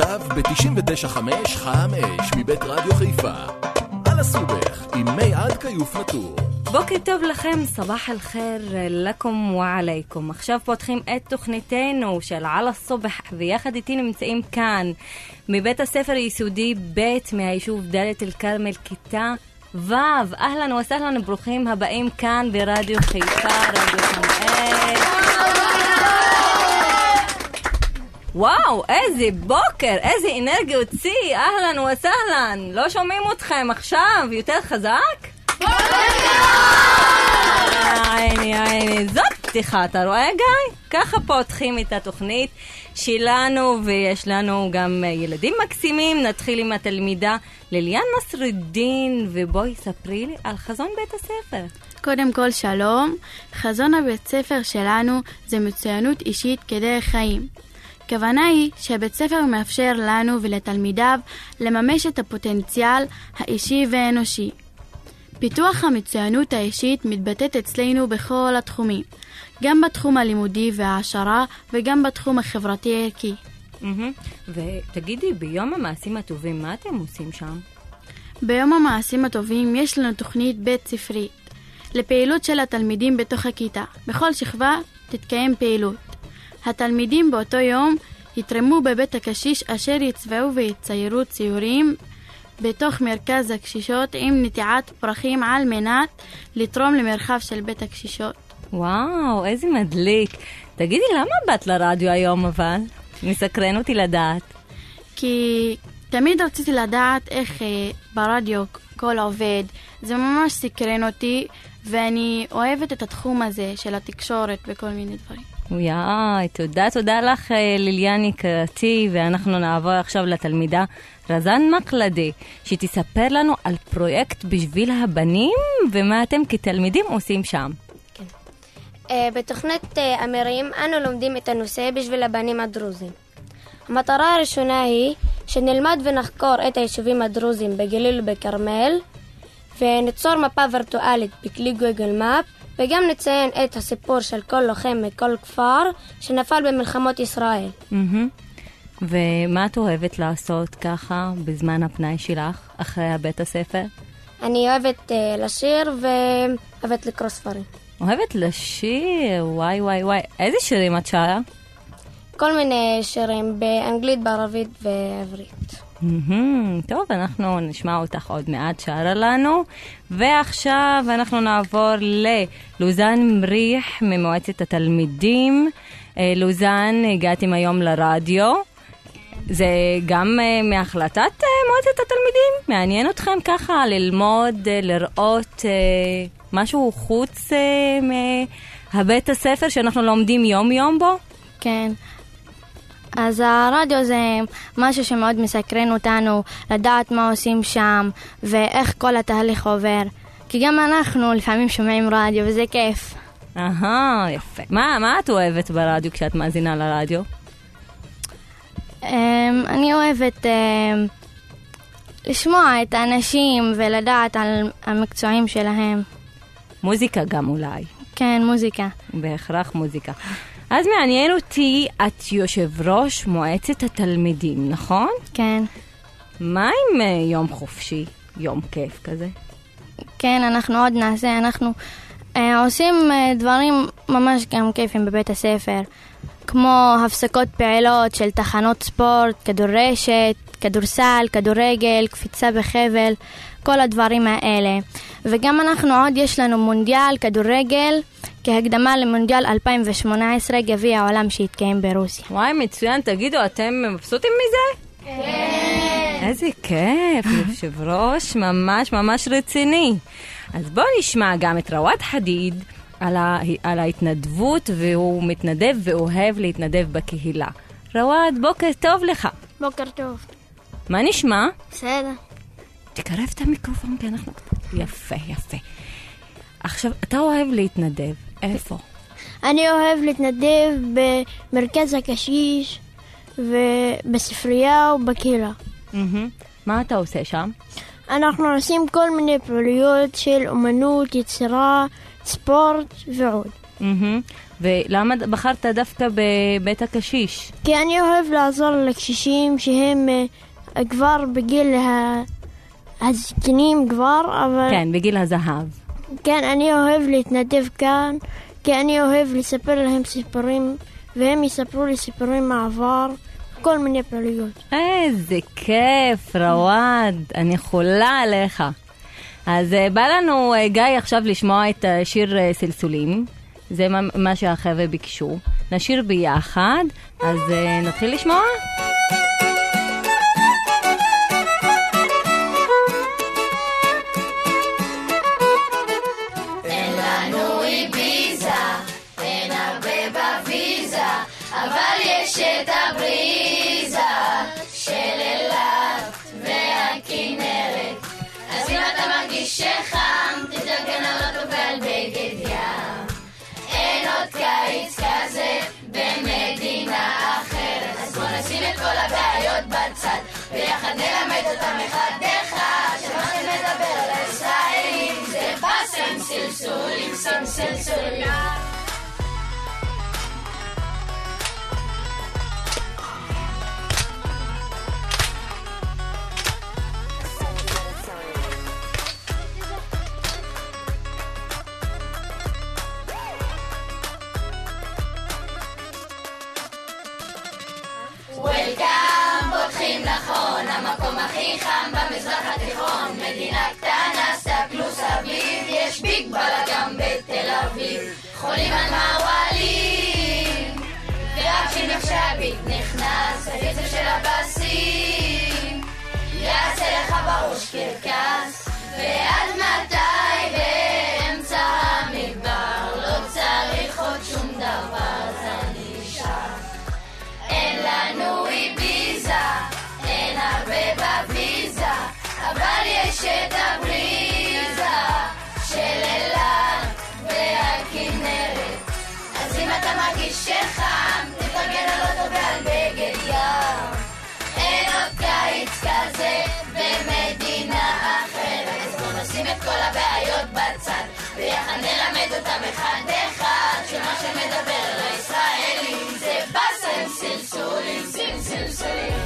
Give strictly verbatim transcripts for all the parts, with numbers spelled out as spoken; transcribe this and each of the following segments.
עכשיו ב-תשעים ותשע חמש חם אש מבית רדיו חיפה. על הסובך עם מי עד כיוף נטור. בוקר טוב לכם, סבח אל-חיר לכם ועליכם. עכשיו פותחים את תוכניתנו של על הסובח, ויחד איתי נמצאים כאן מבית הספר יסודי ב' מהיישוב דלית אל-כרמל, כיתה ו'. אהלן וסהלן, ברוכים הבאים כאן ברדיו חיפה, רדיו חמש. וואו, איזה בוקר, איזה אנרגיה הוציא, אהלן וסהלן. לא שומעים אתכם עכשיו, יותר חזק? עיני, עיני, זאת פתיחה, אתה רואה גיא? ככה פותחים את התוכנית שלנו, ויש לנו גם ילדים מקסימים. נתחיל עם התלמידה ליליאן נסרדין, ובואי ספרי לי על חזון בית הספר. קודם כל שלום, חזון הבית ספר שלנו זה מצוינות אישית כדרך חיים. הכוונה היא שהבית ספר מאפשר לנו ולתלמידיו לממש את הפוטנציאל האישי והאנושי. פיתוח המצוינות האישית מתבטאת אצלנו בכל התחומים, גם בתחום הלימודי וההעשרה וגם בתחום החברתי ערכי. ותגידי, ביום המעשים הטובים, מה אתם עושים שם? ביום המעשים הטובים יש לנו תוכנית בית ספרית לפעילות של התלמידים בתוך הכיתה. בכל שכבה תתקיים פעילות. התלמידים באותו יום יתרמו בבית הקשיש אשר יצבעו ויציירו ציורים בתוך מרכז הקשישות עם נטיעת פרחים על מנת לתרום למרחב של בית הקשישות. וואו, איזה מדליק. תגידי, למה באת לרדיו היום אבל? מסקרן אותי לדעת. כי תמיד רציתי לדעת איך אה, ברדיו כל עובד. זה ממש סקרן אותי, ואני אוהבת את התחום הזה של התקשורת וכל מיני דברים. יאי, תודה, תודה לך ליליאן יקרתי, ואנחנו נעבור עכשיו לתלמידה רזן מקלדי, שתספר לנו על פרויקט בשביל הבנים, ומה אתם כתלמידים עושים שם. כן. Uh, בתוכנית uh, אמירים אנו לומדים את הנושא בשביל הבנים הדרוזים. המטרה הראשונה היא שנלמד ונחקור את היישובים הדרוזים בגליל ובכרמל, וניצור מפה וירטואלית בכלי גוגל מאפ, וגם נציין את הסיפור של כל לוחם מכל כפר שנפל במלחמות ישראל. ומה את אוהבת לעשות ככה בזמן הפנאי שלך אחרי בית הספר? אני אוהבת uh, לשיר ואוהבת לקרוא ספרים. אוהבת לשיר? וואי וואי וואי. איזה שירים את שרה? כל מיני שירים באנגלית, בערבית ועברית. טוב, אנחנו נשמע אותך עוד מעט שרה לנו, ועכשיו אנחנו נעבור ללוזן מריח ממועצת התלמידים. לוזן, הגעתם היום לרדיו. זה גם מהחלטת מועצת התלמידים? מעניין אתכם ככה ללמוד, לראות משהו חוץ מהבית הספר שאנחנו לומדים יום יום בו? כן. אז הרדיו זה משהו שמאוד מסקרן אותנו, לדעת מה עושים שם ואיך כל התהליך עובר. כי גם אנחנו לפעמים שומעים רדיו וזה כיף. אהה, יפה. מה, מה את אוהבת ברדיו כשאת מאזינה לרדיו? Um, אני אוהבת um, לשמוע את האנשים ולדעת על המקצועים שלהם. מוזיקה גם אולי. כן, מוזיקה. בהכרח מוזיקה. אז מעניין אותי, את יושב ראש מועצת התלמידים, נכון? כן. מה עם יום חופשי, יום כיף כזה? כן, אנחנו עוד נעשה, אנחנו אה, עושים אה, דברים ממש גם כיפים בבית הספר, כמו הפסקות פעילות של תחנות ספורט, כדורשת, כדורסל, כדורגל, קפיצה בחבל, כל הדברים האלה. וגם אנחנו עוד יש לנו מונדיאל כדורגל, כהקדמה למונדיאל אלפיים ושמונה עשרה גביע העולם שהתקיים ברוסיה. וואי, מצוין. תגידו, אתם מבסוטים מזה? כן. איזה כיף, יושב ראש ממש ממש רציני. אז בואו נשמע גם את רוואד חדיד על, ה... על ההתנדבות, והוא מתנדב ואוהב להתנדב בקהילה. רוואד, בוקר טוב לך. בוקר טוב. מה נשמע? בסדר. תקרב את המיקרופון, כי אנחנו... יפה, יפה. עכשיו, אתה אוהב להתנדב. איפה? אני אוהב להתנדב במרכז הקשיש ובספרייה ובקהילה. מה אתה עושה שם? אנחנו עושים כל מיני פעילויות של אומנות, יצירה, ספורט ועוד. ולמה בחרת דווקא בבית הקשיש? כי אני אוהב לעזור לקשישים שהם כבר בגיל הזקנים כבר, אבל... כן, בגיל הזהב. כן, אני אוהב להתנדב כאן, כי אני אוהב לספר להם סיפורים, והם יספרו לי סיפורים מעבר, כל מיני פעילויות. איזה כיף, רוואד, אני חולה עליך. אז בא לנו, גיא, עכשיו לשמוע את שיר סלסולים. זה מה שהחבר'ה ביקשו. נשיר ביחד, אז נתחיל לשמוע. אין לנו איביזה, אין הרבה בוויזה, אבל יש את הבריזה של אילת והכינרת. אז אם אתה מרגיש שחם, תתארגן על אוטו ועל בגד ים. אין עוד קיץ כזה במדינה אחרת. אז בוא נשים את כל הבעיות בצד, ביחד נלמד אותם אחד אחד, שמה שנדבר על הישראלים זה בסם סלסולים, סם סלסולים. וולקאם, פותחים נכון, המקום הכי חם במזרח התיכון. מדינה קטנה, סתכלו סביב, יש ביג בלגן בתל אביב. חולים על מעוולים, ורק שנחשבית נכנס, הקצב של הבסים יעשה לך בראש קרקס. ועד מתי באמצע המדבר, לא צריך עוד שום דבר, זה נשאר. אין לנו איביזה, אין הרבה בוויזה, אבל יש את הבריזה של אילת והכינרת. אז אם אתה מרגיש שחם, תתארגן על אוטו ועל בגד ים. אין עוד קיץ כזה במדינה אחרת. אז בוא נשים את כל הבעיות בצד, ביחד נלמד אותם אחד אחד, שמה שמדבר לישראלים זה בסם סלסולים, סים סלסולים.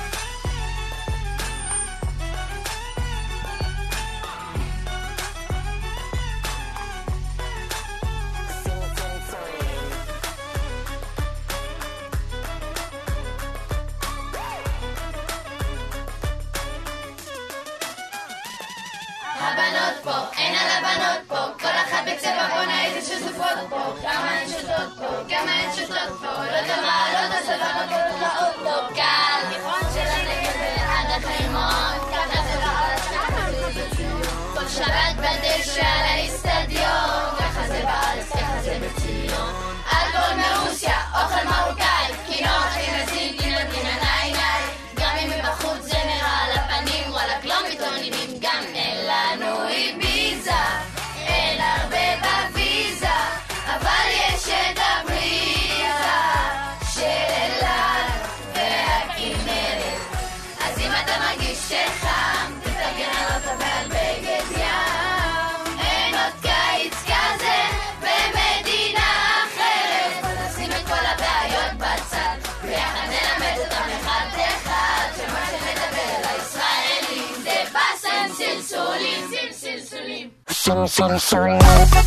הבנות פה, אין על הבנות פה, כל אחת בצבע בונה איזה שזופות פה, כמה הן שותות פה, כמה הן שותות פה, לא דומה, לא דסבה, לא קולות לאוטו, קל, תיכון של הנגב ועד החיימון, ככה זה בארץ, ככה זה בציון, כל שבת בדשא על האיסטדיון, ככה זה בארץ, ככה זה בציון, אלכוהול מרוסיה, אוכל מרוקאי, כינור הכי נזיק, גינה גינה ניי ניי, גם אם מבחוץ זה נראה על הפנים, וואלק לא מתעוננים, גם אין לנו איביזה, אין הרבה בוויזה, אבל יש את הבריזה של אילת והכינרת. אז אם אתה מרגיש שחם, תתארגן על אוטו ועל בגד ים. אין עוד קיץ כזה במדינה אחרת. בוא נשים את כל הבעיות בצד, ביחד נלמד אותם אחד אחד, שמה שמדבר לישראלים זה בסם סלסולים, סים סלסולים. סם סלסולים.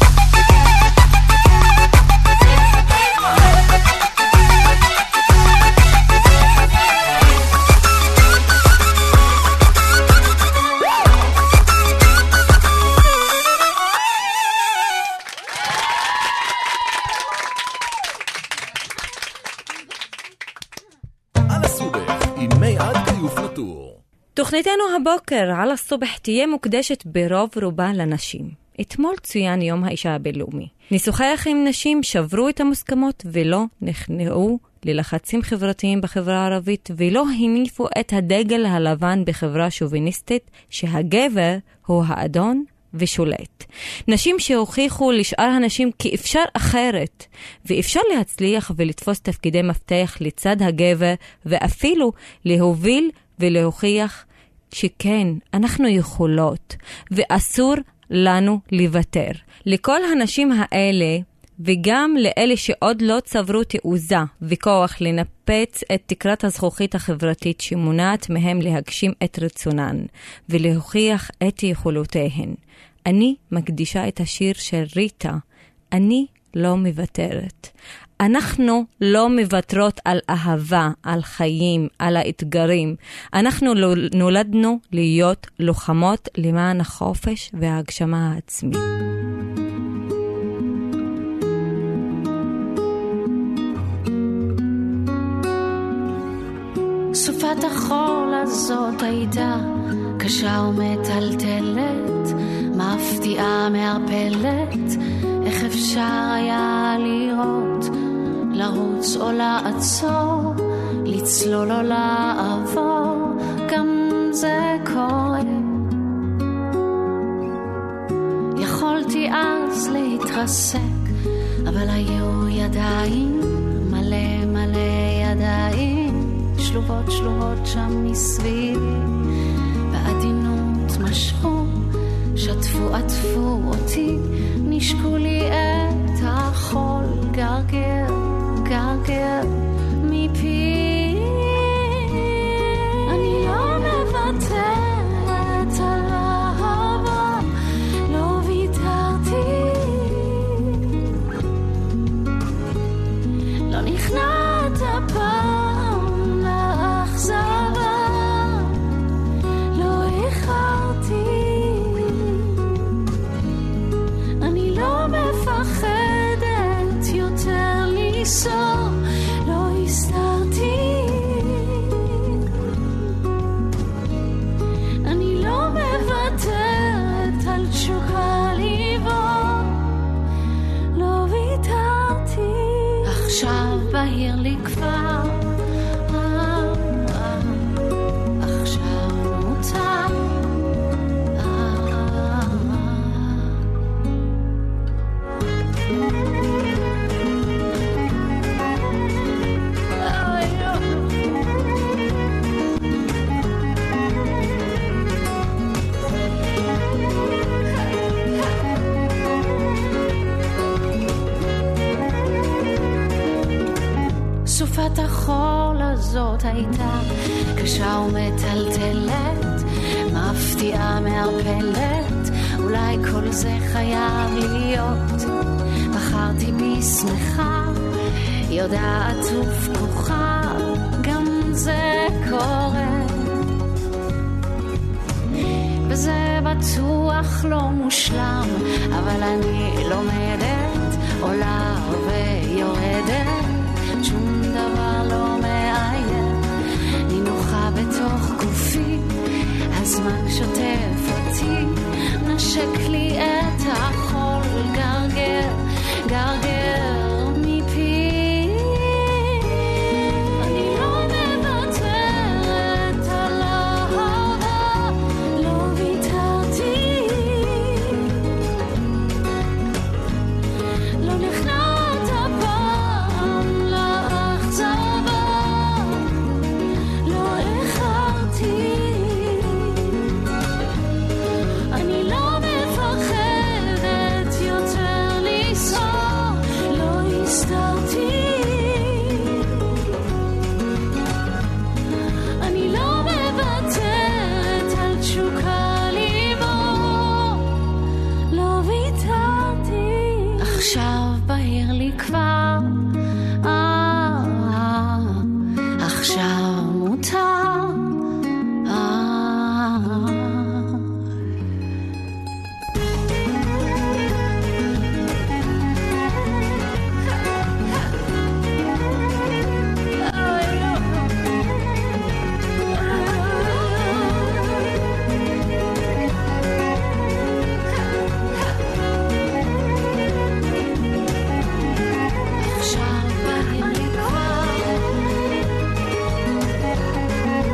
על הסובך עם מיעד כיוף נטור. תוכניתנו הבוקר על הסובח תהיה מוקדשת ברוב רובה לנשים. אתמול צוין יום האישה הבינלאומי. ניסוחי עם נשים שברו את המוסכמות ולא נכנעו ללחצים חברתיים בחברה הערבית ולא הניפו את הדגל הלבן בחברה שוביניסטית שהגבר הוא האדון ושולט. נשים שהוכיחו לשאר הנשים כי אפשר אחרת ואפשר להצליח ולתפוס תפקידי מפתח לצד הגבר ואפילו להוביל ולהוכיח שכן, אנחנו יכולות ואסור לנו לוותר. לכל הנשים האלה וגם לאלה שעוד לא צברו תעוזה וכוח לנפץ את תקרת הזכוכית החברתית שמונעת מהם להגשים את רצונן ולהוכיח את יכולותיהן. אני מקדישה את השיר של ריטה, אני לא מוותרת. אנחנו לא מוותרות על אהבה, על חיים, על האתגרים. אנחנו נולדנו להיות לוחמות למען החופש וההגשמה העצמית. סופת החול הזאת הייתה קשה ומטלטלת, מפתיעה מערפלת, איך אפשר היה לראות, לרוץ או לעצור, לצלול או לעבור, גם זה קורה. יכולתי אז להתרסק, אבל היו ידיים, מלא מלא ידיים, שלובות שלובות שם מסביב, בעדינות משכו, שטפו עטפו אותי, נשקו לי את החול, גרגר גרגר מפי. אני לא מוותרת על אהבה, לא ויתרתי, לא נכנעת הפעם לאכזבה, לא איחרתי, אני לא מפחדת יותר ליסור, לא הסתרתי, אני לא מוותרת על תשוקה לבוא, לא ויתרתי. עכשיו בהיר לי כבר, אה, אה, עכשיו מותר, אה, סופת החול הזאת הייתה קשה ומטלטלת, מפתיעה מערפלת, אולי כל זה חייב להיות. בחרתי בי שמחה, יודעת ופקוחה, גם זה קורה, וזה בטוח לא מושלם, אבל אני לומדת, עולה ויורדת, שום דבר לא מאיים, נינוחה בתוך גופי, הזמן שוטף אותי, נשק לי את החול, גרגר גרגר מפי. אני לא מוותרת על אהבה, לא ויתרתי, לא נכנעת הפעם לאכזבה, לא איחרתי, אני לא מפחדת יותר ליסור, לא הסתרתי, אני לא מוותרת על תשוקה לבוא, לא ויתרתי. עכשיו בהיר לי כבר, אה, אה, עכשיו מותר, אה, עכשיו בהיר לי כבר,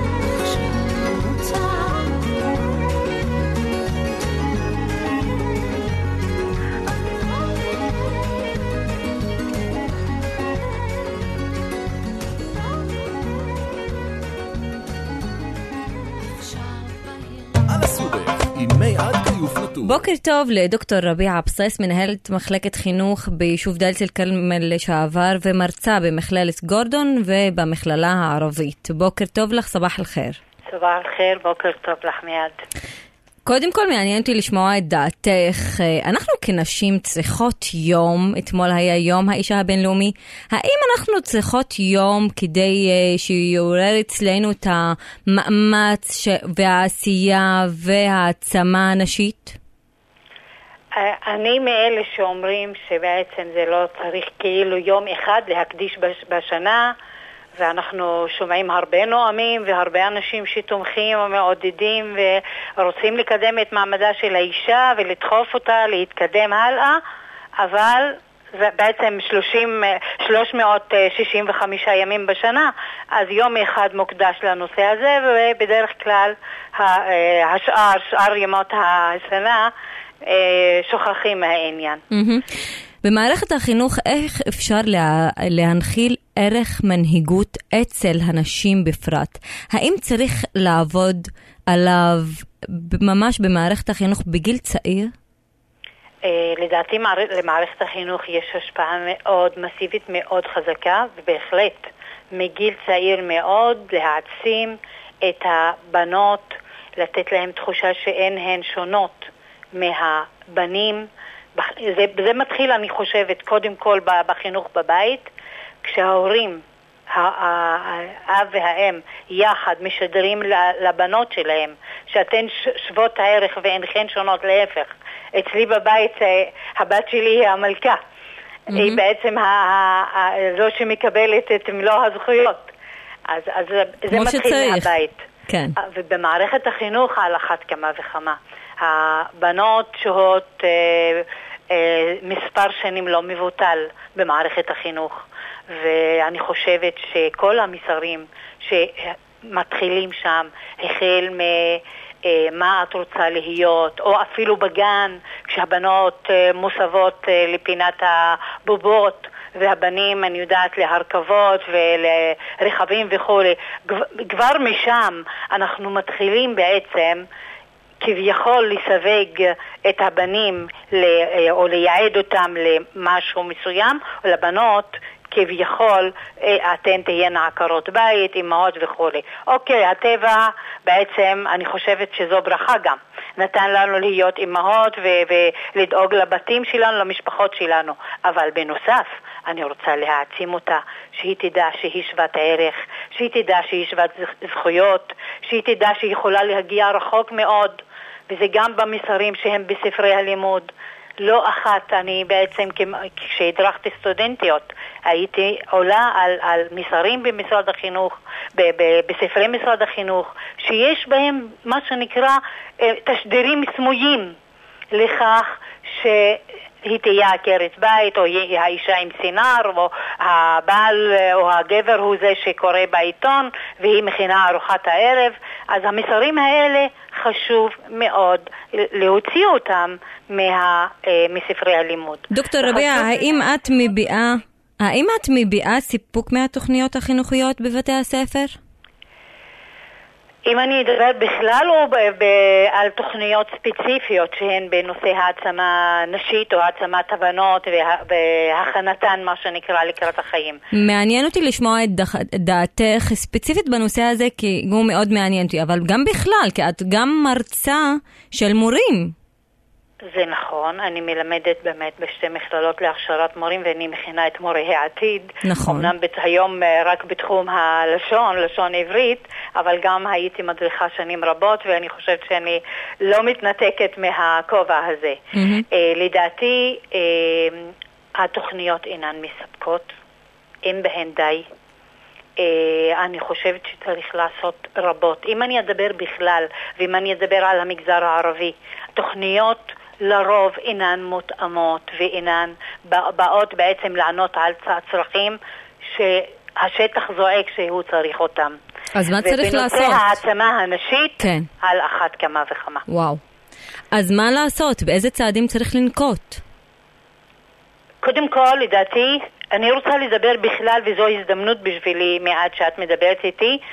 כיוף נטור. בוקר טוב לדוקטור רביע אבסס, מנהלת מחלקת חינוך ביישוב דאלית אל-כרמל לשעבר ומרצה במכללת גורדון ובמכללה הערבית. בוקר טוב לך, סבח אל-חיר. סבח אל-חיר, בוקר טוב לך מיד. קודם כל מעניין אותי לשמוע את דעתך. אנחנו כנשים צריכות יום, אתמול היה יום האישה הבינלאומי, האם אנחנו צריכות יום כדי שיעורר אצלנו את המאמץ והעשייה והעצמה הנשית? אני מאלה שאומרים שבעצם זה לא צריך כאילו יום אחד להקדיש בשנה, ואנחנו שומעים הרבה נואמים והרבה אנשים שתומכים ומעודדים ורוצים לקדם את מעמדה של האישה ולדחוף אותה להתקדם הלאה, אבל זה בעצם שלוש מאות שישים וחמישה ימים בשנה, אז יום אחד מוקדש לנושא הזה, ובדרך כלל השאר, שאר ימות השנה שוכחים מהעניין. במערכת החינוך איך אפשר לה, להנחיל ערך מנהיגות אצל הנשים בפרט? האם צריך לעבוד עליו ממש במערכת החינוך בגיל צעיר? לדעתי למערכת החינוך יש השפעה מאוד מסיבית, מאוד חזקה, ובהחלט מגיל צעיר מאוד להעצים את הבנות, לתת להם תחושה שאין הן שונות מהבנים. זה, זה מתחיל, אני חושבת, קודם כל בחינוך בבית, כשההורים, האב והאם, יחד משדרים לבנות שלהם, שאתן שוות הערך ואינכן שונות, להפך. אצלי בבית, הבת שלי היא המלכה. Mm-hmm. היא בעצם זו שמקבלת את מלוא הזכויות. אז, אז זה מתחיל שצריך. מהבית. כן. ובמערכת החינוך על אחת כמה וכמה. הבנות שוהות אה, אה, מספר שנים לא מבוטל במערכת החינוך, ואני חושבת שכל המסרים שמתחילים שם, החל מ... מה את רוצה להיות, או אפילו בגן, כשהבנות מוסבות לפינת הבובות, והבנים, אני יודעת, להרכבות ולרכבים וכו'. כבר משם אנחנו מתחילים בעצם כביכול לסווג את הבנים או לייעד אותם למשהו מסוים, או לבנות כביכול אתן תהיינה עקרות בית, אמהות וכו'. אוקיי, הטבע בעצם, אני חושבת שזו ברכה גם. נתן לנו להיות אמהות ו- ולדאוג לבתים שלנו, למשפחות שלנו. אבל בנוסף, אני רוצה להעצים אותה, שהיא תדע שהיא שוות ערך, שהיא תדע שהיא שוות זכויות, שהיא תדע שהיא יכולה להגיע רחוק מאוד, וזה גם במסרים שהם בספרי הלימוד. לא אחת, אני בעצם, כשהדרכתי סטודנטיות, הייתי עולה על, על מסרים במשרד החינוך, ב, ב, בספרי משרד החינוך, שיש בהם מה שנקרא תשדירים סמויים לכך שהיא תהיה עקרת בית, או האישה עם סינר, או הבעל או הגבר הוא זה שקורא בעיתון, והיא מכינה ארוחת הערב. אז המסרים האלה חשוב מאוד להוציא אותם מה, מספרי הלימוד. דוקטור רביע, האם את מביעה, האם את מביעה סיפוק מהתוכניות החינוכיות בבתי הספר? אם אני אדבר בכלל או ב- ב- על תוכניות ספציפיות שהן בנושא העצמה נשית או העצמת הבנות וה- והכנתן, מה שנקרא, לקראת החיים. מעניין אותי לשמוע את דעתך ספציפית בנושא הזה, כי הוא מאוד מעניין אותי, אבל גם בכלל, כי את גם מרצה של מורים. זה נכון, אני מלמדת באמת בשתי מכללות להכשרת מורים, ואני מכינה את מורי העתיד. נכון. אמנם היום רק בתחום הלשון, לשון עברית, אבל גם הייתי מדריכה שנים רבות, ואני חושבת שאני לא מתנתקת מהכובע הזה. Mm-hmm. לדעתי, התוכניות אינן מספקות, אין בהן די. אני חושבת שצריך לעשות רבות. אם אני אדבר בכלל, ואם אני אדבר על המגזר הערבי, תוכניות לרוב אינן מותאמות ואינן באות בעצם לענות על הצרכים שהשטח זועק שהוא צריך אותם. אז מה צריך לעשות? ובנושא העצמה הנשית, כן. על אחת כמה וכמה. וואו. אז מה לעשות? באיזה צעדים צריך לנקוט? קודם כל, לדעתי, אני רוצה לדבר בכלל, וזו הזדמנות בשבילי מעט שאת מדברת איתי,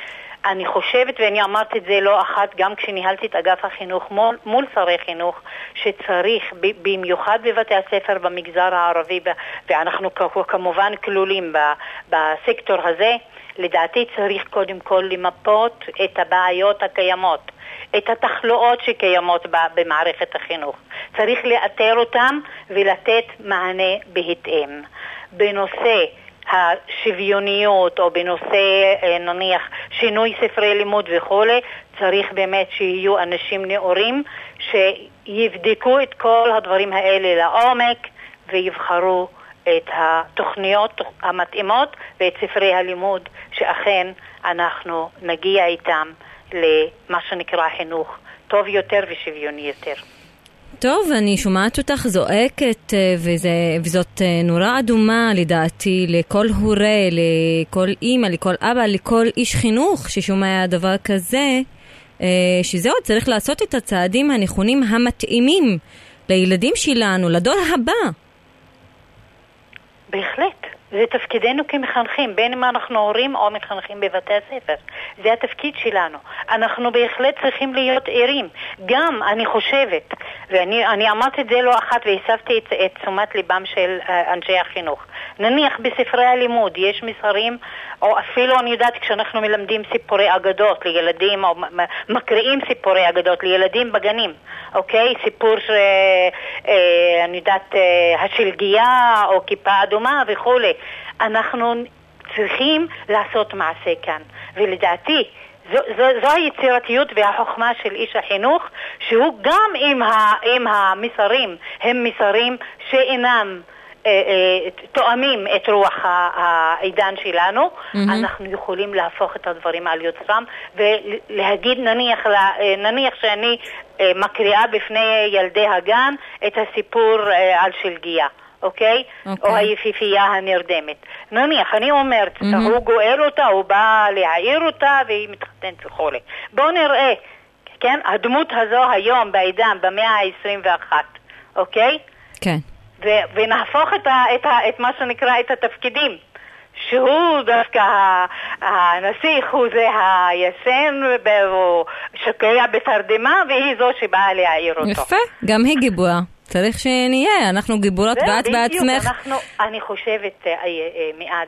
אני חושבת, ואני אמרתי את זה לא אחת, גם כשניהלתי את אגף החינוך מול, מול שרי חינוך, שצריך, ב, במיוחד בבתי הספר במגזר הערבי, ב, ואנחנו כמובן כלולים ב, בסקטור הזה, לדעתי צריך קודם כל למפות את הבעיות הקיימות, את התחלואות שקיימות במערכת החינוך. צריך לאתר אותם ולתת מענה בהתאם. בנושא השוויוניות או בנושא נניח שינוי ספרי לימוד וכו', צריך באמת שיהיו אנשים נאורים שיבדקו את כל הדברים האלה לעומק ויבחרו את התוכניות המתאימות ואת ספרי הלימוד שאכן אנחנו נגיע איתם למה שנקרא חינוך טוב יותר ושוויוני יותר. טוב, אני שומעת אותך זועקת, וזה, וזאת נורא אדומה לדעתי לכל הורה, לכל אימא, לכל אבא, לכל איש חינוך ששומע דבר כזה, שזהו, צריך לעשות את הצעדים הנכונים המתאימים לילדים שלנו, לדור הבא. בהחלט. זה תפקידנו כמחנכים, בין אם אנחנו הורים או מחנכים בבתי הספר. זה התפקיד שלנו. אנחנו בהחלט צריכים להיות ערים. גם, אני חושבת, ואני אני אמרתי את זה לא אחת והסבתי את, את תשומת ליבם של uh, אנשי החינוך. נניח בספרי הלימוד יש מסרים, או אפילו אני יודעת כשאנחנו מלמדים סיפורי אגדות לילדים, או מקריאים סיפורי אגדות לילדים בגנים, אוקיי? סיפור ש... אה, אני יודעת, אה, השלגיה או כיפה אדומה וכו'. אנחנו צריכים לעשות מעשה כאן. ולדעתי, זו, זו, זו היצירתיות והחוכמה של איש החינוך, שהוא גם עם, ה, עם המסרים, הם מסרים שאינם אה, אה, תואמים את רוח העידן שלנו, mm-hmm. אנחנו יכולים להפוך את הדברים על יוצרם, ולהגיד נניח, נניח שאני אה, מקריאה בפני ילדי הגן את הסיפור אה, על שלגיה. אוקיי? Okay. או היפיפייה הנרדמת. נניח, אני אומרת, mm-hmm. הוא גואל אותה, הוא בא להעיר אותה, והיא מתחתנת וכו'. בואו נראה, כן? הדמות הזו היום בעידן, במאה ה-עשרים ואחת, אוקיי? כן. ו- ונהפוך את, ה- את, ה- את מה שנקרא את התפקידים. שהוא דווקא הנסיך, הוא זה הישן, והוא שקע בתרדמה, והיא זו שבאה להעיר אותו. יפה, גם היא גיבורה. צריך שנהיה, אנחנו גיבורות ואת בעצמך. אנחנו, אני חושבת מיד,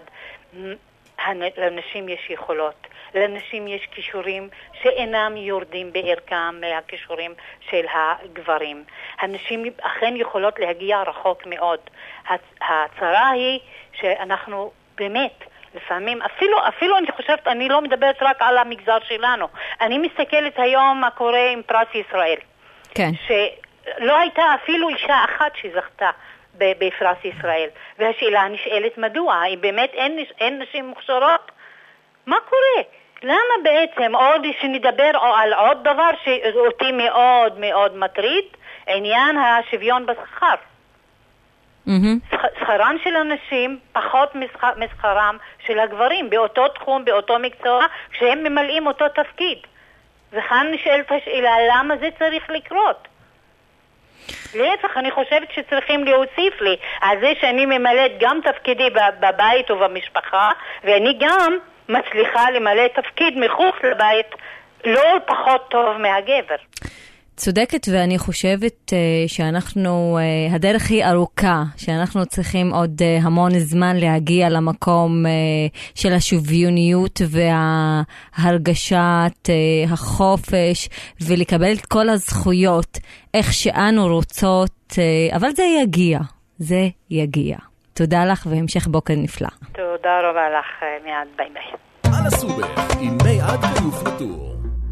לנשים יש יכולות, לנשים יש כישורים שאינם יורדים בערכם מהכישורים של הגברים. הנשים אכן יכולות להגיע רחוק מאוד. הצרה היא שאנחנו באמת, לפעמים, אפילו, אפילו אני חושבת, אני לא מדברת רק על המגזר שלנו. אני מסתכלת היום מה קורה עם פרס ישראל. כן. ש... לא הייתה אפילו אישה אחת שזכתה בפרס ישראל. והשאלה נשאלת מדוע? אם באמת אין, אין נשים מוכשרות? מה קורה? למה בעצם עוד שנדבר על עוד דבר שאותי מאוד מאוד מטריד, עניין השוויון בשכר. Mm-hmm. שכרן של הנשים פחות משכרם של הגברים, באותו תחום, באותו מקצוע, כשהם ממלאים אותו תפקיד. וכאן נשאלת השאלה, למה זה צריך לקרות? להפך, אני חושבת שצריכים להוסיף לי על זה שאני ממלאת גם תפקידי בבית ובמשפחה, ואני גם מצליחה למלא תפקיד מחוץ לבית לא פחות טוב מהגבר. צודקת, ואני חושבת uh, שאנחנו, uh, הדרך היא ארוכה, שאנחנו צריכים עוד uh, המון זמן להגיע למקום uh, של השוויוניות וההרגשת uh, החופש, ולקבל את כל הזכויות, איך שאנו רוצות, uh, אבל זה יגיע, זה יגיע. תודה לך והמשך בוקר נפלא. תודה רבה לך, מיד, ביי ביי. על הסובך, עם מיעד כיוף נטור.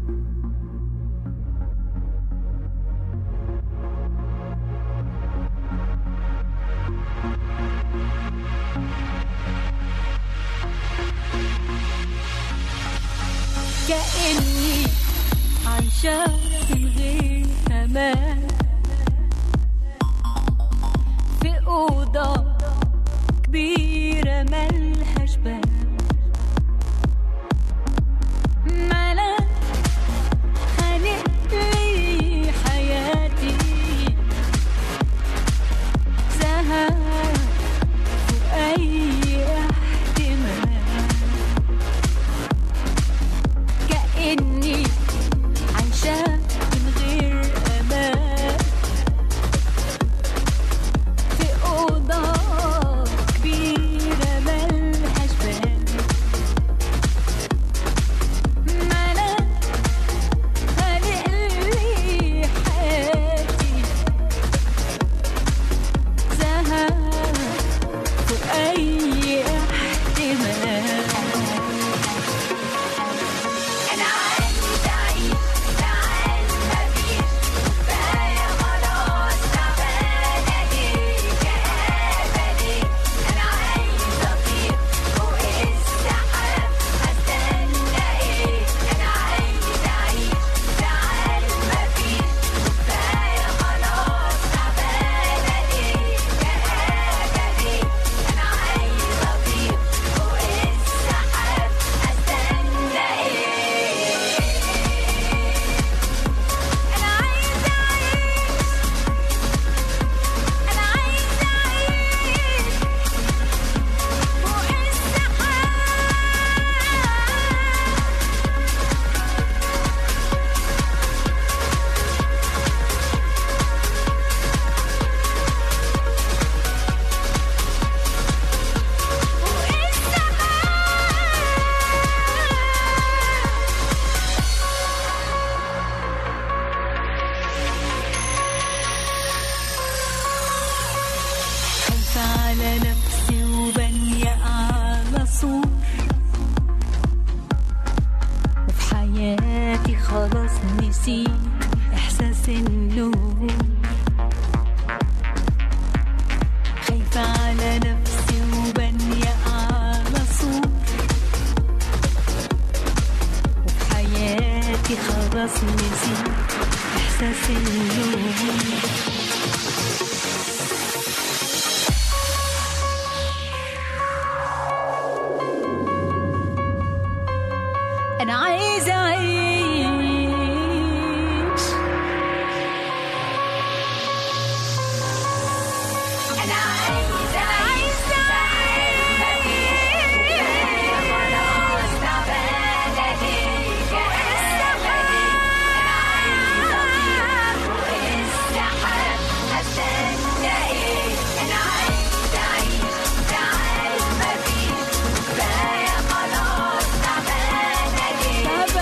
كأني عايشة من غير أمان في أوضة كبيرة ملهاش باب ملاك خانق لي حياتي زهق وأي احتمال نسيت إحساس النوم خايفة على نفسي وبنية على صوت وفي حياتي خلاص نسيت إحساس النوم أنا عايزة أعيش أنا عايزة عايزة أعيش خلاص تعبانة ليك السحاب والسحاب هستنى إيه أنا عايزة أعيش تعال ما فيش كفاية خلاص تعبانة ليك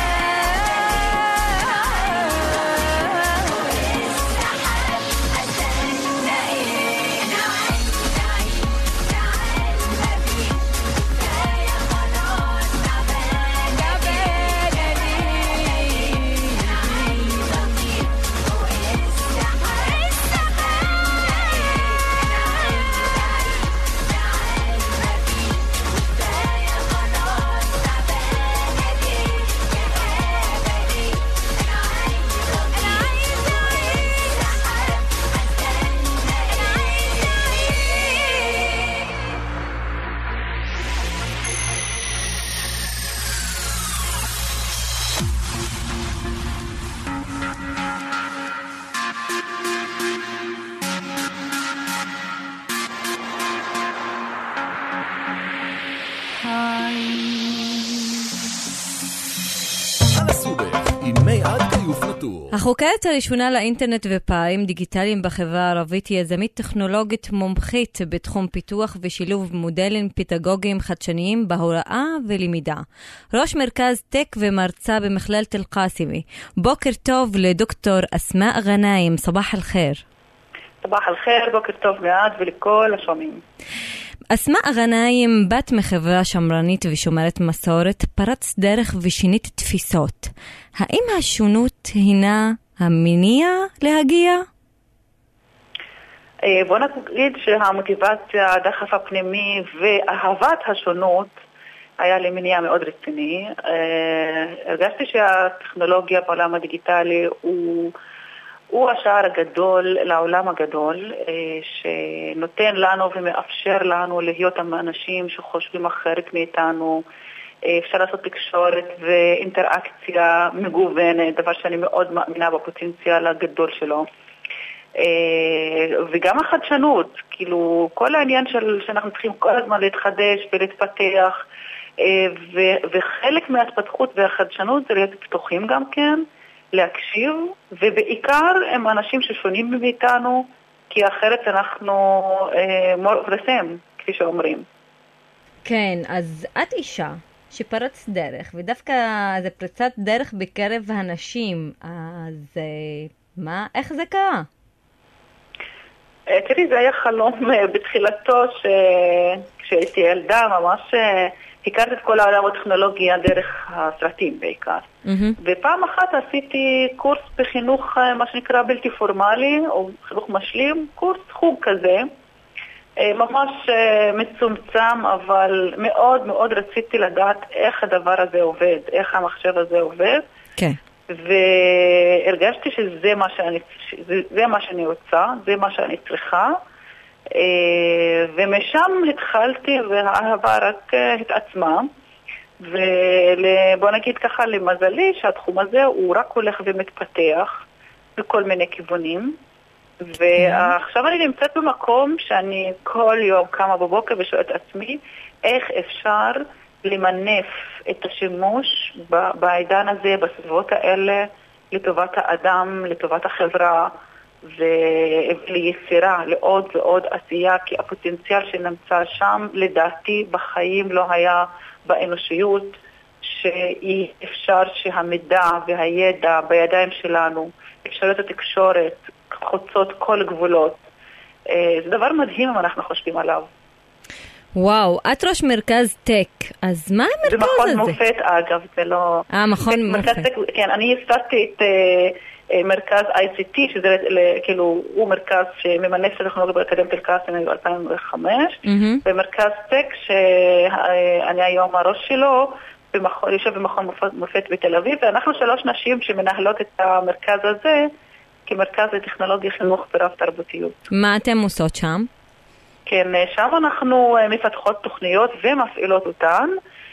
על הסובך עם מיעד כיוף נטור. החוקרת הראשונה לאינטרנט ופערים דיגיטליים בחברה הערבית היא יזמית טכנולוגית מומחית בתחום פיתוח ושילוב מודלים פדגוגיים חדשניים בהוראה ולמידה. ראש מרכז טק ומרצה במכללת אל-קאסימי. בוקר טוב לדוקטור אסמאء גנאים, סבאח אל-חיר. סבאח אל-חיר, בוקר טוב מיעד ולכל השומעים. אסמאء גנאים, בת מחברה שמרנית ושומרת מסורת, פרץ דרך ושינית תפיסות. האם השונות הינה המניע להגיע? בוא נגיד שהמוטיבציה, הדחף הפנימי ואהבת השונות היה לי מניע מאוד רציני. הרגשתי שהטכנולוגיה בעולם הדיגיטלי הוא הוא השער הגדול לעולם הגדול, שנותן לנו ומאפשר לנו להיות אנשים שחושבים אחרת מאיתנו. אפשר לעשות תקשורת ואינטראקציה מגוונת, דבר שאני מאוד מאמינה בפוטנציאל הגדול שלו. וגם החדשנות, כאילו כל העניין של, שאנחנו צריכים כל הזמן להתחדש ולהתפתח, וחלק מההתפתחות והחדשנות זה להיות פתוחים גם כן, להקשיב, ובעיקר הם אנשים ששונים מאיתנו, כי אחרת אנחנו uh, more of the same, כפי שאומרים. כן, אז את אישה שפרץ דרך, ודווקא זה פרצת דרך בקרב הנשים, אז מה, איך זה קרה? תראי, זה היה חלום בתחילתו, ש... כשהייתי ילדה, ממש הכרת את כל העולם הטכנולוגיה דרך הסרטים בעיקר. Mm-hmm. ופעם אחת עשיתי קורס בחינוך, מה שנקרא בלתי פורמלי, או חינוך משלים, קורס חוג כזה, ממש מצומצם, אבל מאוד מאוד רציתי לדעת איך הדבר הזה עובד, איך המחשב הזה עובד. כן. והרגשתי שזה מה שאני, זה, זה מה שאני רוצה, זה מה שאני צריכה, ומשם התחלתי והאהבה רק התעצמה, ובוא נגיד ככה למזלי שהתחום הזה הוא רק הולך ומתפתח בכל מיני כיוונים, ועכשיו אני נמצאת במקום שאני כל יום קמה בבוקר ושואלת את עצמי איך אפשר למנף את השימוש בעידן הזה, בסביבות האלה, לטובת האדם, לטובת החברה וליצירה, לעוד ועוד עשייה, כי הפוטנציאל שנמצא שם לדעתי בחיים לא היה באנושיות, שאי אפשר שהמידע והידע בידיים שלנו, אפשרות התקשורת, חוצות כל גבולות. זה דבר מדהים אם אנחנו חושבים עליו. וואו, את ראש מרכז טק, אז מה המרכז הזה? זה מכון מופת אגב, זה לא... אה, מכון מופת. כן, אני ייסדתי את מרכז איי סי טי, שזה כאילו, הוא מרכז שממנף את הטכנולוגיה באקדמית אל-קאסם ב-אלפיים וחמש, ומרכז טק, שאני היום הראש שלו, יושב במכון מופת בתל אביב, ואנחנו שלוש נשים שמנהלות את המרכז הזה, כמרכז לטכנולוגיה חינוך ורב תרבותיות. מה אתם עושות שם? כן, שם אנחנו מפתחות תוכניות ומפעילות אותן,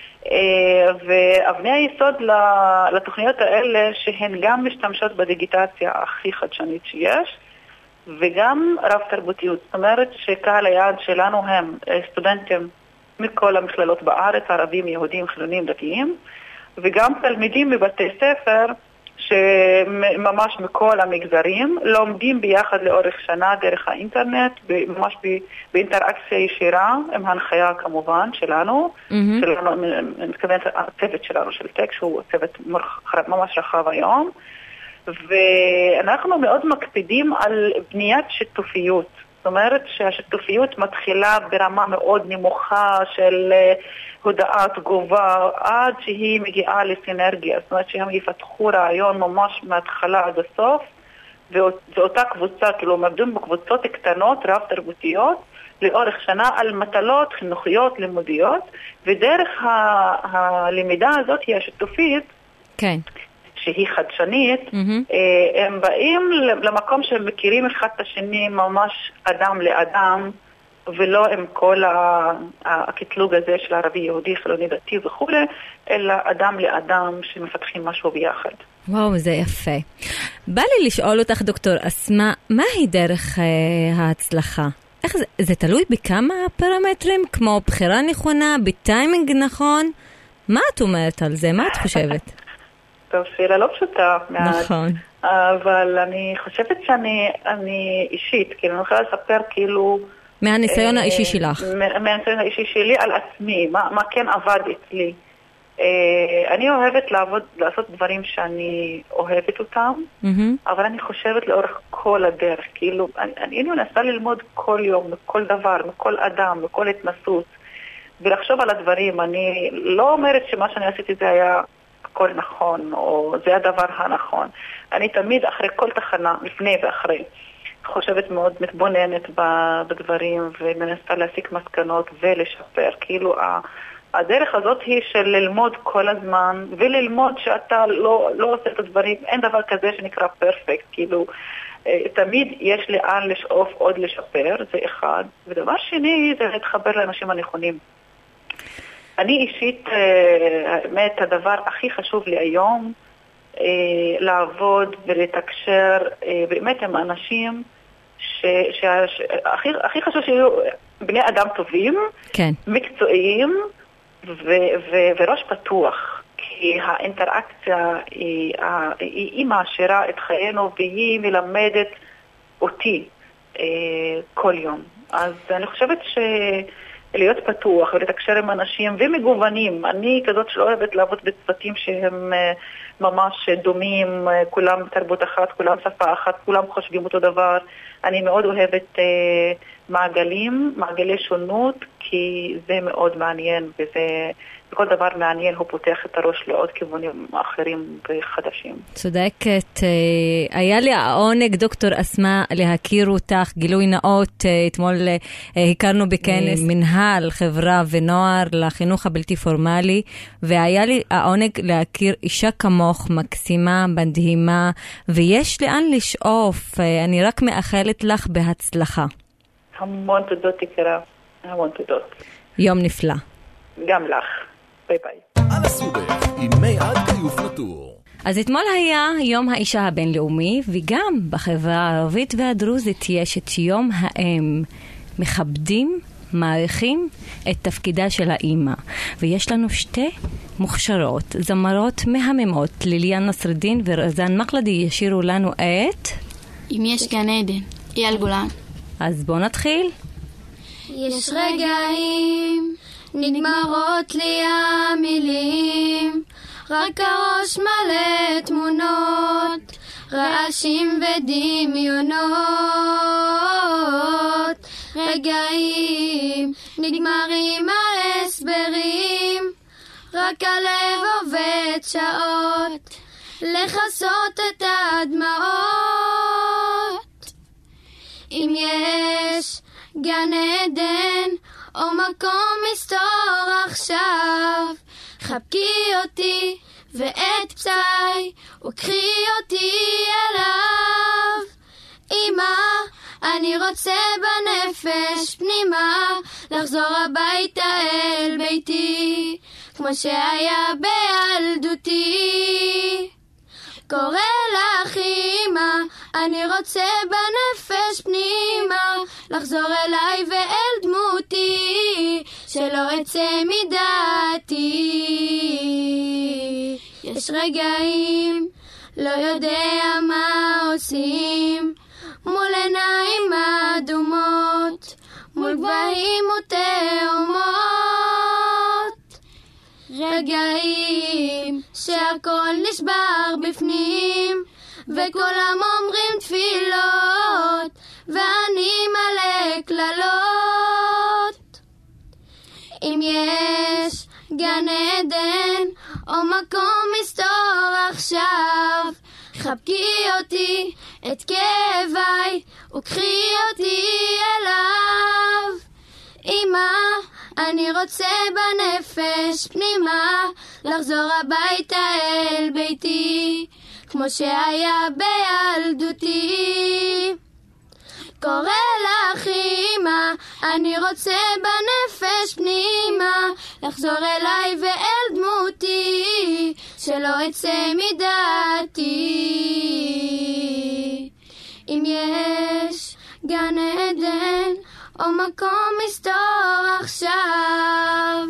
ואבני היסוד לתוכניות האלה שהן גם משתמשות בדיגיטציה הכי חדשנית שיש, וגם רב תרבותיות. זאת אומרת שקהל היעד שלנו הם סטודנטים מכל המכללות בארץ, ערבים, יהודים, חילונים, דתיים, וגם תלמידים בבתי ספר שממש מכל המגזרים לומדים ביחד לאורך שנה דרך האינטרנט, ממש באינטראקציה ישירה עם ההנחיה כמובן שלנו, שלנו, אני מתכוונת הצוות שלנו של טק, שהוא צוות ממש רחב היום, ואנחנו מאוד מקפידים על בניית שיתופיות. זאת אומרת שהשיתופיות מתחילה ברמה מאוד נמוכה של הודעה, תגובה, עד שהיא מגיעה לסינרגיה. זאת אומרת שהם יפתחו רעיון ממש מההתחלה עד הסוף, ואותה קבוצה, כאילו מעבדים בקבוצות קטנות, רב תרבותיות, לאורך שנה על מטלות חינוכיות, לימודיות, ודרך ה- הלמידה הזאת היא השיתופית, כן. שהיא חדשנית, mm-hmm. הם באים למקום שהם מכירים אחד את השני ממש אדם לאדם, ולא עם כל הקטלוג הזה של ערבי, יהודי, חילוני, דתי וכו', אלא אדם לאדם שמפתחים משהו ביחד. וואו, זה יפה. בא לי לשאול אותך, דוקטור אסמה, מהי דרך אה, ההצלחה? איך זה, זה תלוי בכמה פרמטרים, כמו בחירה נכונה, בטיימינג נכון? מה את אומרת על זה? מה את חושבת? טוב, שאלה לא פשוטה. נכון. אבל אני חושבת שאני אני אישית, כאילו אני יכולה לספר כאילו... מהניסיון האישי שלך. מהניסיון האישי שלי על עצמי, מה, מה כן עבד אצלי. אני אוהבת לעבוד, לעשות דברים שאני אוהבת אותם, אבל אני חושבת לאורך כל הדרך, כאילו, אני, אני מנסה ללמוד כל יום, מכל דבר, מכל אדם, מכל התנסות, ולחשוב על הדברים. אני לא אומרת שמה שאני עשיתי זה היה הכל נכון, או זה הדבר הנכון. אני תמיד אחרי כל תחנה, לפני ואחרי, חושבת מאוד, מתבוננת בדברים, ומנסה להסיק מסקנות ולשפר. כאילו, הדרך הזאת היא של ללמוד כל הזמן, וללמוד שאתה לא, לא עושה את הדברים, אין דבר כזה שנקרא פרפקט, כאילו, תמיד יש לאן לשאוף עוד לשפר, זה אחד. ודבר שני, זה להתחבר לאנשים הנכונים. אני אישית, האמת, הדבר הכי חשוב לי היום, לעבוד ולתקשר באמת עם אנשים שהכי חשוב שיהיו בני אדם טובים, כן. מקצועיים ו, ו, וראש פתוח, כי האינטראקציה היא, היא, היא מעשירה את חיינו והיא מלמדת אותי כל יום. אז אני חושבת ש... להיות פתוח ולתקשר עם אנשים ומגוונים. אני כזאת שלא אוהבת לעבוד בצוותים שהם ממש דומים, כולם תרבות אחת, כולם שפה אחת, כולם חושבים אותו דבר. אני מאוד אוהבת מעגלים, מעגלי שונות, כי זה מאוד מעניין, וזה, בכל דבר מעניין הוא פותח את הראש לעוד כיוונים אחרים וחדשים. צודקת. היה לי העונג, דוקטור אסמה, להכיר אותך, גילוי נאות. אתמול הכרנו בכנס מנהל, חברה ונוער לחינוך הבלתי פורמלי, והיה לי העונג להכיר אישה כמוך, מקסימה, מדהימה, ויש לאן לשאוף. אני רק מאחלת לך בהצלחה. המון תודות יקרה, המון תודות. יום נפלא. גם לך. ביי ביי. על הסובך, עם מי עד כיוף נטור. אז אתמול היה יום האישה הבינלאומי, וגם בחברה הערבית והדרוזית יש את יום האם. מכבדים, מעריכים את תפקידה של האימא. ויש לנו שתי מוכשרות, זמרות מהממות, ליליאן נסרדין ורזן מקלדי, ישירו לנו את... אם יש גן עדן, אייל גולן. אז בואו נתחיל. יש רגעים, נגמרות לי המילים, רק הראש מלא תמונות, רעשים ודמיונות. רגעים, נגמרים ההסברים, רק הלב עובד שעות לחסות את הדמעות. אם יש גן עדן או מקום מסתור עכשיו, חבקי אותי ואת פצעי וקחי אותי אליו. אמא, אני רוצה בנפש פנימה לחזור הביתה אל ביתי כמו שהיה בילדותי. קורא לך אמא, אני רוצה בנפש פנימה לחזור אליי ואל דמותי, שלא אצא מדעתי. יש רגעים לא יודע מה עושים מול עיניים אדומות, מול גבהים ותאומות. רגעים שהכל נשבר בפנים וכולם אומרים תפילות ואני מלא כללות. אם יש גן עדן או מקום מסתור עכשיו, חבקי אותי את כאביי וקחי אותי אליו. אמא, אני רוצה בנפש פנימה לחזור הביתה אל ביתי כמו שהיה בילדותי. קורא לך אמא, אני רוצה בנפש פנימה לחזור אליי ואל דמותי, שלא אצא מדעתי. אם יש גן עדן או מקום מסתור עכשיו,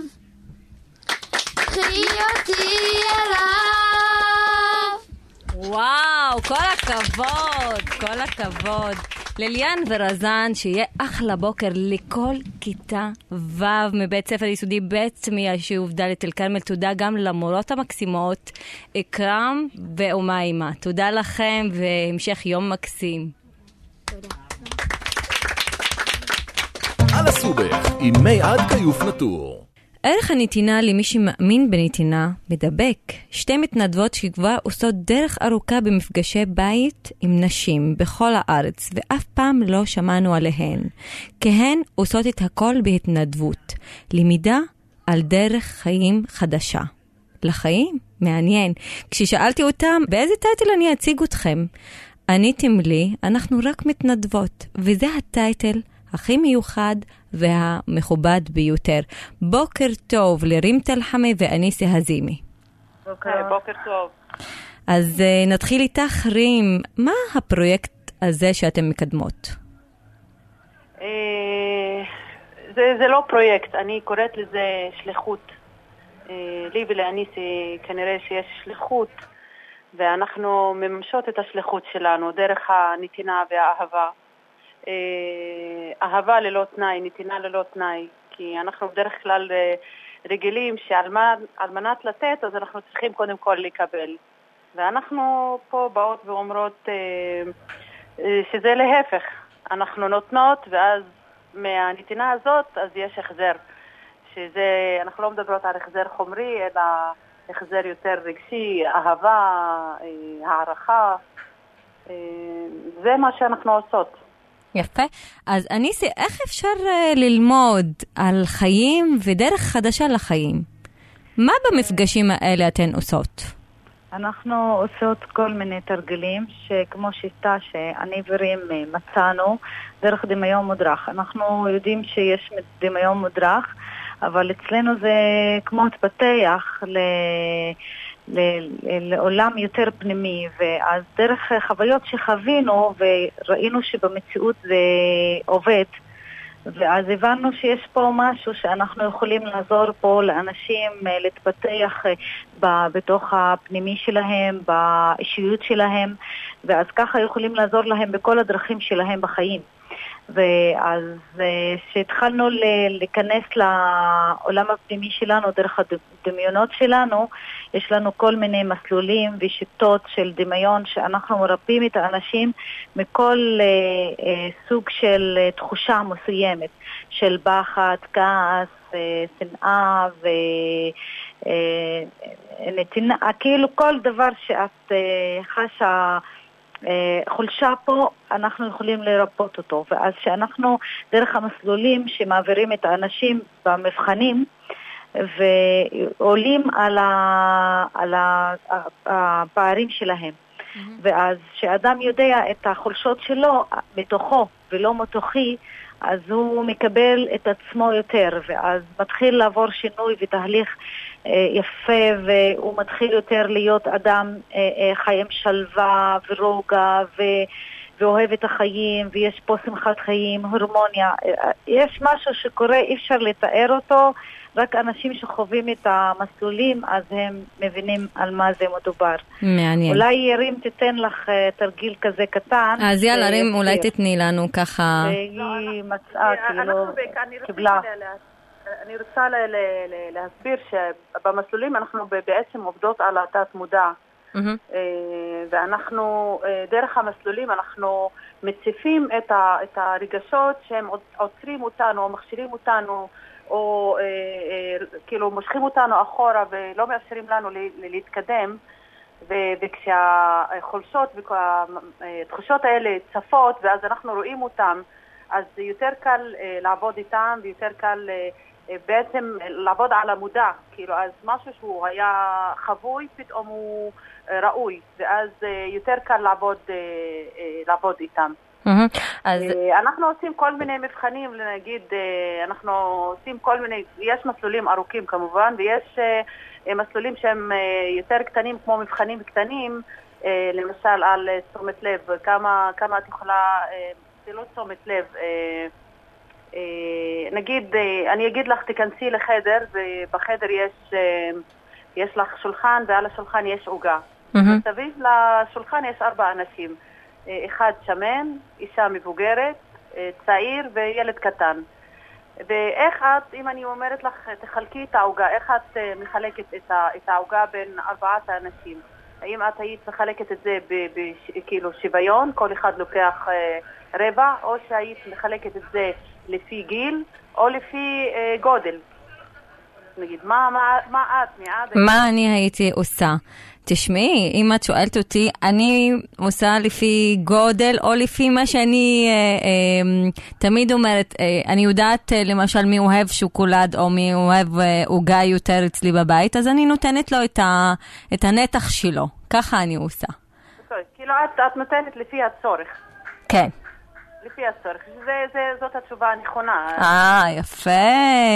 קחי אותי אליו. וואו, כל הכבוד, כל הכבוד. ליליאן ורזן, שיהיה אחלה בוקר לכל כיתה ו' מבית ספר יסודי בית מהיישוב דאלית אל כרמל. תודה גם למורות המקסימות אקרם ואומיימה. תודה לכם והמשך יום מקסים. תודה. על הסובך עם מי עד כיוף נטור. ערך הנתינה למי שמאמין בנתינה מדבק. שתי מתנדבות שכבר עושות דרך ארוכה במפגשי בית עם נשים בכל הארץ, ואף פעם לא שמענו עליהן, כי הן עושות את הכל בהתנדבות. למידה על דרך חיים חדשה. לחיים? מעניין. כששאלתי אותם באיזה טייטל אני אציג אתכם, עניתם לי, אנחנו רק מתנדבות, וזה הטייטל הכי מיוחד והמכובד ביותר. בוקר טוב לרים תלחמי ואניסי הזימי. בוקר, בוקר טוב. אז uh, נתחיל איתך רים, מה הפרויקט הזה שאתם מקדמות? אה, זה, זה לא פרויקט, אני קוראת לזה שליחות. אה, לי ולאניסי כנראה שיש שליחות, ואנחנו מממשות את השליחות שלנו דרך הנתינה והאהבה. אהבה ללא תנאי, נתינה ללא תנאי, כי אנחנו בדרך כלל רגילים שעל מנת לתת אז אנחנו צריכים קודם כל לקבל, ואנחנו פה באות ואומרות שזה להפך, אנחנו נותנות ואז מהנתינה הזאת אז יש החזר, שזה, אנחנו לא מדברות על החזר חומרי אלא החזר יותר רגשי, אהבה, הערכה, זה מה שאנחנו עושות. יפה. אז אניסי, איך אפשר uh, ללמוד על חיים ודרך חדשה לחיים? מה במפגשים האלה אתן עושות? אנחנו עושות כל מיני תרגלים, שכמו שיטה שאני ורים מצאנו, דרך דמיון מודרך. אנחנו יודעים שיש דמיון מודרך, אבל אצלנו זה כמו התפתח ל... לעולם יותר פנימי, ואז דרך חוויות שחווינו וראינו שבמציאות זה עובד, ואז הבנו שיש פה משהו שאנחנו יכולים לעזור פה לאנשים להתפתח בתוך הפנימי שלהם, באישיות שלהם, ואז ככה יכולים לעזור להם בכל הדרכים שלהם בחיים. ואז כשהתחלנו להיכנס לעולם הפנימי שלנו דרך הדמיונות שלנו, יש לנו כל מיני מסלולים ושיטות של דמיון שאנחנו מרפאים את האנשים מכל אה, אה, סוג של אה, תחושה מסוימת, של פחד, כעס, אה, שנאה ונתינה, אה, כאילו כל דבר שאת אה, חשה חולשה פה, אנחנו יכולים לרפות אותו. ואז שאנחנו דרך המסלולים שמעבירים את האנשים במבחנים ועולים על, ה, על ה, הפערים שלהם. Mm-hmm. ואז שאדם יודע את החולשות שלו בתוכו ולא מתוכי, אז הוא מקבל את עצמו יותר, ואז מתחיל לעבור שינוי ותהליך אה, יפה, והוא מתחיל יותר להיות אדם אה, אה, חיים שלווה ורוגע ו, ואוהב את החיים, ויש פה שמחת חיים, הרמוניה. אה, יש משהו שקורה, אי אפשר לתאר אותו, רק אנשים שחווים את המסלולים, אז הם מבינים על מה זה מדובר. מעניין. אולי ירים תיתן לך uh, תרגיל כזה קטן. אז יאללה, רים, אולי תתני לנו ככה. והיא מצאה, כאילו, קיבלה. אני רוצה להסביר שבמסלולים אנחנו בעצם עובדות על התת מודע. ואנחנו, דרך המסלולים, אנחנו מציפים את הרגשות שהם עוצרים אותנו, או מכשירים אותנו, או אה, אה, כאילו מושכים אותנו אחורה ולא מאפשרים לנו להתקדם, וכשהחולשות והתחושות האלה צפות ואז אנחנו רואים אותם, אז זה יותר קל אה, לעבוד איתם, ויותר קל אה, אה, בעצם לעבוד על המודע, כאילו אז משהו שהוא היה חבוי פתאום הוא אה, ראוי, ואז אה, יותר קל לעבוד, אה, אה, לעבוד איתם. אז אנחנו עושים כל מיני מבחנים, נגיד, אנחנו עושים כל מיני, יש מסלולים ארוכים כמובן, ויש מסלולים שהם יותר קטנים כמו מבחנים קטנים, למשל על תשומת לב, כמה, כמה את יכולה, זה לא תשומת לב, נגיד, אני אגיד לך תכנסי לחדר, ובחדר יש, יש לך שולחן, ועל השולחן יש עוגה, מסביב לשולחן יש ארבע אנשים, אחד שמן, אישה מבוגרת, צעיר וילד קטן. ואיך את, אם אני אומרת לך, תחלקי את העוגה, איך את מחלקת את העוגה בין ארבעת האנשים? האם את היית מחלקת את זה כאילו שוויון, כל אחד לוקח רבע, או שהיית מחלקת את זה לפי גיל, או לפי גודל? נגיד, מה, מה, מה את, מיעד? מה אני הייתי עושה? תשמעי, אם את שואלת אותי, אני עושה לפי גודל, או לפי מה שאני אה, אה, תמיד אומרת, אה, אני יודעת אה, למשל מי אוהב שוקולד, או מי אוהב אה, עוגה יותר אצלי בבית, אז אני נותנת לו את, ה, את הנתח שלו. ככה אני עושה. כאילו את, את נותנת לפי הצורך. כן. לפי הצורך. זה, זה, זאת התשובה הנכונה. אה, יפה.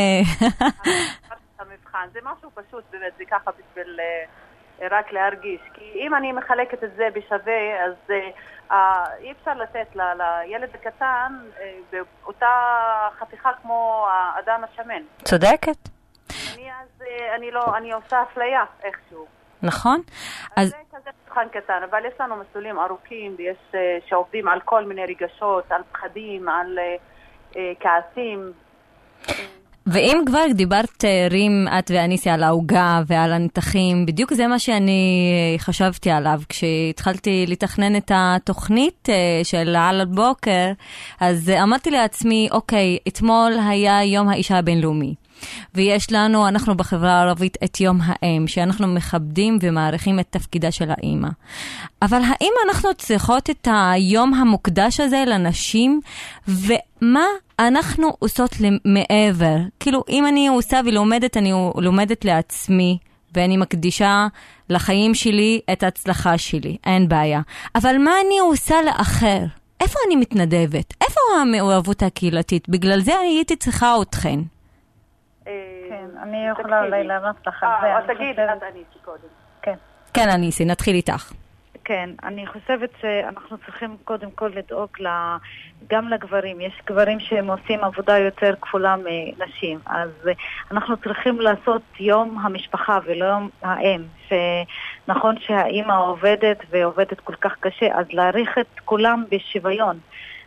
המבחן. זה משהו פשוט, באמת, זה ככה בשביל... רק להרגיש, כי אם אני מחלקת את זה בשווה, אז אה, אי אפשר לתת ל, לילד הקטן אה, באותה חתיכה כמו האדם השמן. צודקת. אני אז אה, אני לא, אני עושה אפליה איכשהו. נכון. אז, אז זה כזה מבחן קטן, אבל יש לנו מסלולים ארוכים, ויש אה, שעובדים על כל מיני רגשות, על פחדים, על אה, אה, כעסים. ואם כבר דיברת רים, את ואניסי, על העוגה ועל הנתחים, בדיוק זה מה שאני חשבתי עליו. כשהתחלתי לתכנן את התוכנית של על הבוקר, אז אמרתי לעצמי, אוקיי, אתמול היה יום האישה הבינלאומי. ויש לנו, אנחנו בחברה הערבית, את יום האם, שאנחנו מכבדים ומעריכים את תפקידה של האמא. אבל האם אנחנו צריכות את היום המוקדש הזה לנשים, ומה אנחנו עושות מעבר? כאילו, אם אני עושה ולומדת, אני לומדת לעצמי, ואני מקדישה לחיים שלי את ההצלחה שלי, אין בעיה. אבל מה אני עושה לאחר? איפה אני מתנדבת? איפה המעורבות הקהילתית? בגלל זה אני הייתי צריכה אתכן. כן, אני יכולה אולי לענות לך על זה. אה, תגיד, את אניסי קודם. כן. כן, אניסי, נתחיל איתך. כן, אני חושבת שאנחנו צריכים קודם כל לדאוג גם לגברים. יש גברים שהם עושים עבודה יותר כפולה מנשים, אז אנחנו צריכים לעשות יום המשפחה ולא יום האם, שנכון שהאימא עובדת ועובדת כל כך קשה, אז להעריך את כולם בשוויון.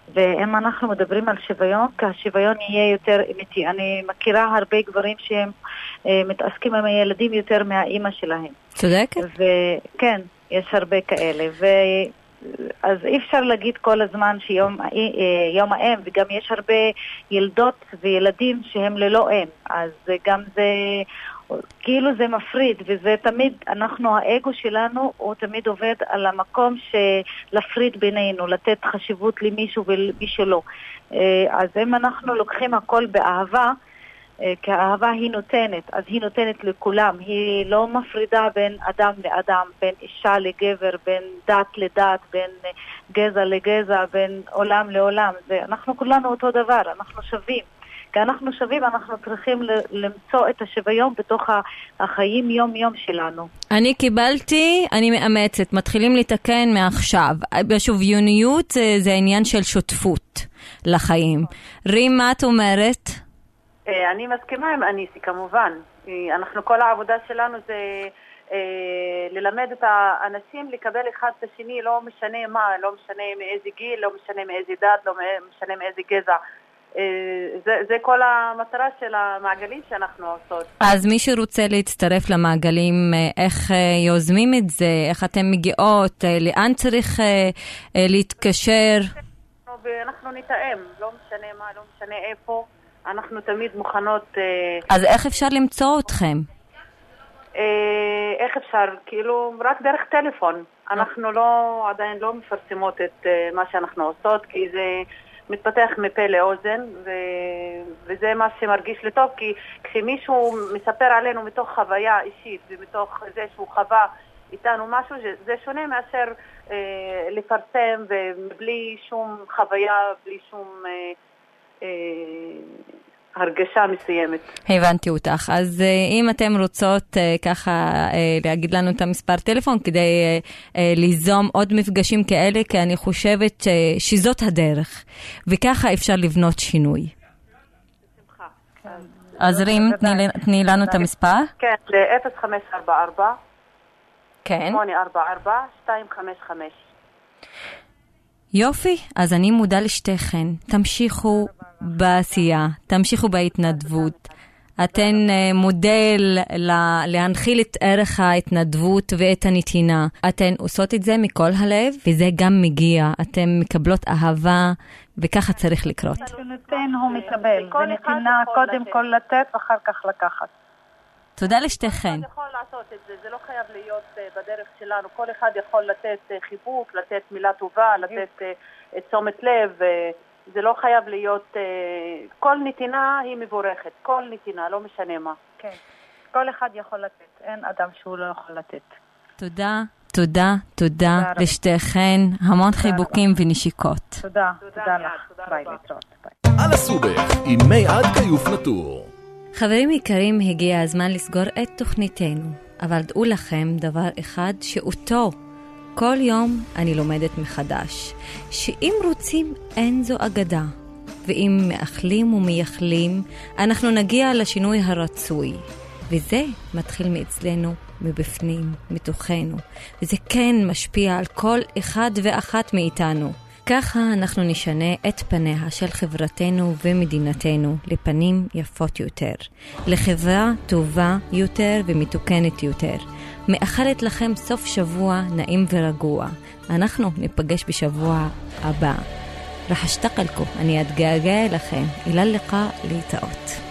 ואם אנחנו מדברים על שוויון, כי השוויון יהיה יותר אמיתי. אני מכירה הרבה גברים שהם אה, מתעסקים עם הילדים יותר מהאימא שלהם. צודקת? וכן, יש הרבה כאלה. ו... אז אי אפשר להגיד כל הזמן שיום יום האם, וגם יש הרבה ילדות וילדים שהם ללא אם, אז גם זה כאילו זה מפריד, וזה תמיד, אנחנו, האגו שלנו הוא תמיד עובד על המקום שלהפריד בינינו, לתת חשיבות למישהו ולמישהו לא. אז אם אנחנו לוקחים הכל באהבה, כי האהבה היא נותנת, אז היא נותנת לכולם, היא לא מפרידה בין אדם לאדם, בין אישה לגבר, בין דת לדת, בין גזע לגזע, בין עולם לעולם. זה, אנחנו כולנו אותו דבר, אנחנו שווים. כי אנחנו שווים, אנחנו צריכים למצוא את השוויון בתוך החיים יום יום שלנו. אני קיבלתי, אני מאמצת, מתחילים לתקן מעכשיו. בשוויוניות זה עניין של שותפות לחיים. רים, מה את אומרת? אני מסכימה עם אניסי, כמובן. אנחנו, כל העבודה שלנו זה ללמד את האנשים לקבל אחד את השני, לא משנה מה, לא משנה מאיזה גיל, לא משנה מאיזה דת, לא משנה מאיזה גזע. זה, זה כל המטרה של המעגלים שאנחנו עושות. אז מי שרוצה להצטרף למעגלים, איך יוזמים את זה? איך אתם מגיעות? לאן צריך להתקשר? אנחנו נתאם, לא משנה מה, לא משנה איפה. אנחנו תמיד מוכנות... אז איך אפשר למצוא אתכם? איך אפשר? כאילו, רק דרך טלפון. אנחנו לא, עדיין לא מפרסמות את מה שאנחנו עושות, כי זה מתפתח מפה לאוזן, ו... וזה מה שמרגיש לי טוב, כי כשמישהו מספר עלינו מתוך חוויה אישית, ומתוך זה שהוא חווה איתנו משהו, זה שונה מאשר אה, לפרסם, ובלי שום חוויה, בלי שום... אה, הרגשה מסוימת. הבנתי אותך. אז אם אתם רוצות ככה להגיד לנו את המספר טלפון כדי ליזום עוד מפגשים כאלה, כי אני חושבת שזאת הדרך, וככה אפשר לבנות שינוי. אז רים, תני לנו את המספר. כן, ל-אפס חמש ארבע ארבע כן. שמונה ארבע ארבע שתיים חמש חמש. יופי, אז אני מודה לשתיכן. תמשיכו בעשייה, תמשיכו בהתנדבות. אתן מודל להנחיל את ערך ההתנדבות ואת הנתינה. אתן עושות את זה מכל הלב, וזה גם מגיע. אתן מקבלות אהבה, וככה צריך לקרות. שנותן הוא מקבל, ונתינה קודם כל לתת, ואחר כך לקחת. תודה לשתיכן. כל אחד יכול לעשות את זה, זה לא חייב להיות בדרך שלנו. כל אחד יכול לתת חיבוק, לתת מילה טובה, לתת תשומת לב. זה לא חייב להיות, כל נתינה היא מבורכת, כל נתינה, לא משנה מה. כן, כל אחד יכול לתת, אין אדם שהוא לא יכול לתת. תודה, תודה, תודה לשתיכן, המון חיבוקים ונשיקות. תודה, תודה לך, ביי להתראות. על הסובך, עם מי עד כיוף נטור. חברים יקרים, הגיע הזמן לסגור את תוכניתנו, אבל דעו לכם דבר אחד שאותו כל יום אני לומדת מחדש, שאם רוצים אין זו אגדה, ואם מאחלים ומייחלים אנחנו נגיע לשינוי הרצוי, וזה מתחיל מאצלנו, מבפנים, מתוכנו, וזה כן משפיע על כל אחד ואחת מאיתנו. ככה אנחנו נשנה את פניה של חברתנו ומדינתנו לפנים יפות יותר, לחברה טובה יותר ומתוקנת יותר. מאחלת לכם סוף שבוע נעים ורגוע. אנחנו ניפגש בשבוע הבא. רח אשתאק לכם, אני אתגעגע לכם. אילא הלקאא, להתראות.